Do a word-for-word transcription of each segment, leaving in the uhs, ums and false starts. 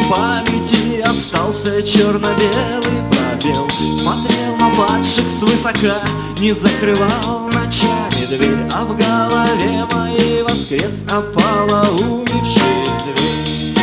В памяти остался черно-белый пробел. Смотрел на падших свысока, не закрывал ночами дверь, а в голове моей воскрес ополоумевший зверь.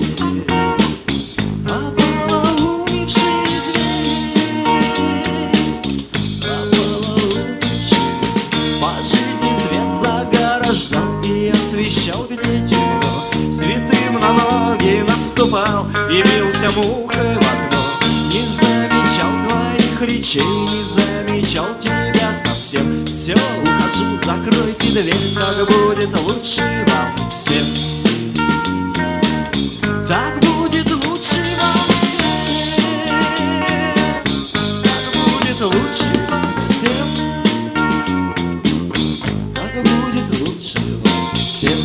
Ополоумевший зверь, ополоумевший. По жизни свет загорождал и освещал, где темно. Святым на ноги наступал и бился мухой в окно. Не замечал твоих речей, не замечал тебя совсем. Все, ухожу, закройте дверь, так будет лучше вам всем. Так будет лучше вам всем. Так будет лучше вам всем. Так будет лучше вам всем.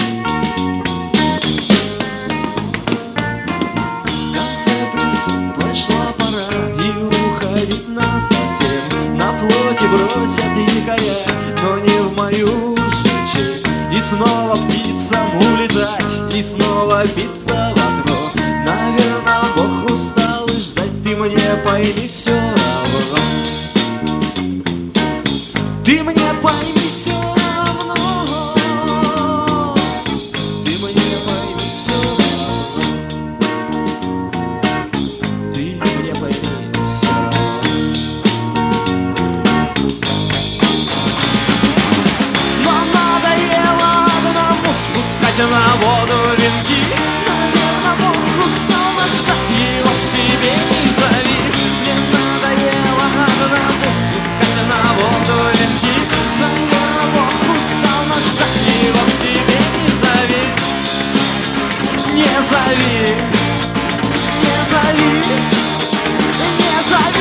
В конце концов пришла пора и уходить насовсем. На плоти бросят якоря, но не в мою же честь. И снова птицам улетать, и снова биться в окно. Наверное, Бог устал и ждать, ты мне пойми все равно. Ты мне пойми все равно. Ты мне пойми все равно. Ты мне пойми все равно. Но надоело одному спускать на воду венки. Наверное, Бог устал, но ждать его к себе не зови. Мне надоело одному спускать на воду венки. Наверное, Бог устал, но ждать его к себе не зови. Не зови, не зови, не зови.